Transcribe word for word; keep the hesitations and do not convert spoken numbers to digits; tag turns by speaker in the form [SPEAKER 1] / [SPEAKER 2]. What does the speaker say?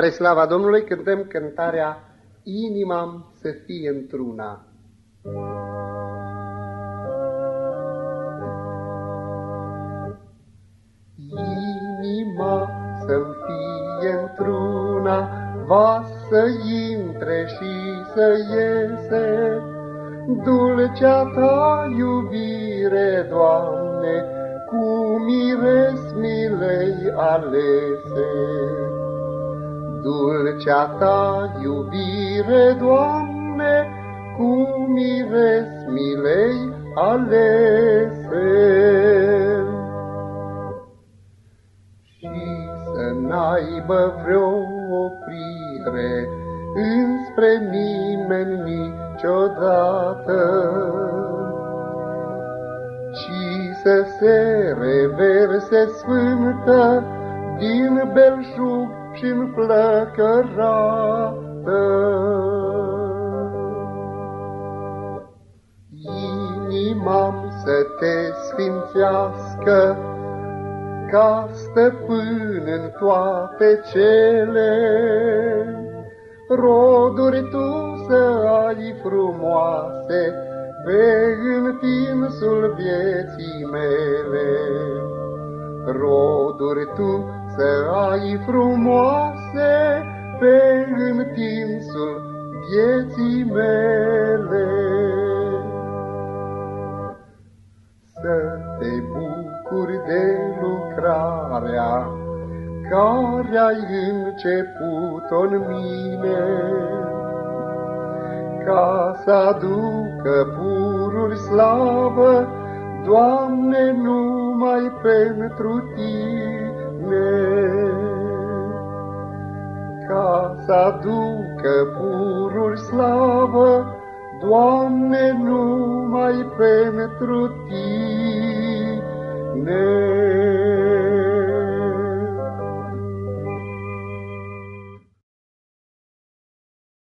[SPEAKER 1] Spre slava Domnului cântăm cântarea Inima-mi să fie într-una. Inima să-mi fie într-una, va să intre și să iese, dulcea ta iubire, Doamne, cu mires milei alese. Dulcea ta iubire, Doamne, cu mires milei alese. Și să n-aibă vreo oprire înspre nimeni niciodată, ci să se reverse sfântă din belșug și-n flăcărată. Inima-mi să te sfințească ca stăpân în toate cele, roduri tu să ai frumoase pe întinsul vieții mele. Roduri tu să ai frumoase pe întinsul vieții mele. Să te bucuri de lucrarea care ai început-o în mine, ca să aducă pururi slavă, Doamne, numai pentru Tine. Ca să aducă pururi slavă, Doamne, numai pentru Tine.